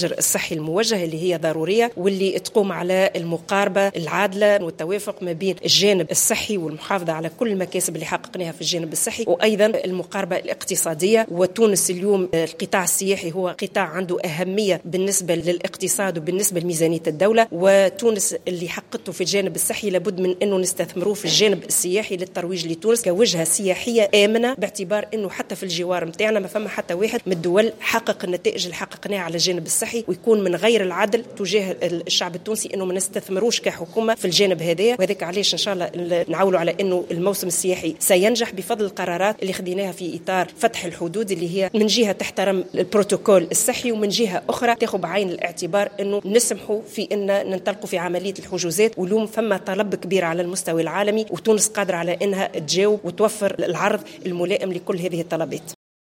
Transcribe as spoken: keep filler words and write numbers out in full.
الصحي الموجه اللي هي ضرورية واللي تقوم على المقاربة العادلة والتوافق ما بين الجانب الصحي والمحافظة على كل المكاسب اللي حققناها في الجانب الصحي، وأيضا المقاربة الاقتصادية. وتونس اليوم القطاع السياحي هو قطاع عنده أهمية بالنسبة للاقتصاد وبالنسبة لميزانية الدولة، وتونس اللي حققته في الجانب الصحي لابد من أنه نستثمروه في الجانب السياحي للترويج لتونس كوجهة سياحية آمنة، باعتبار أنه حتى في الجوار متاعنا ما فما حتى واحد من الدول حقق النتائج اللي حققناها على الجانب الصحي، ويكون من غير العدل تجاه الشعب التونسي انه ما نستثمروش كحكومه في الجانب هذا. وهذاك علاش ان شاء الله نعولوا على انه الموسم السياحي سينجح بفضل القرارات اللي خديناها في اطار فتح الحدود، اللي هي من جهه تحترم البروتوكول الصحي ومن جهه اخرى تاخذ بعين الاعتبار انه نسمحوا في ان ننطلقوا في عمليه الحجوزات. واليوم فما طلب كبير على المستوى العالمي، وتونس قادره على انها تجاوب وتوفر العرض الملائم لكل هذه الطلبات.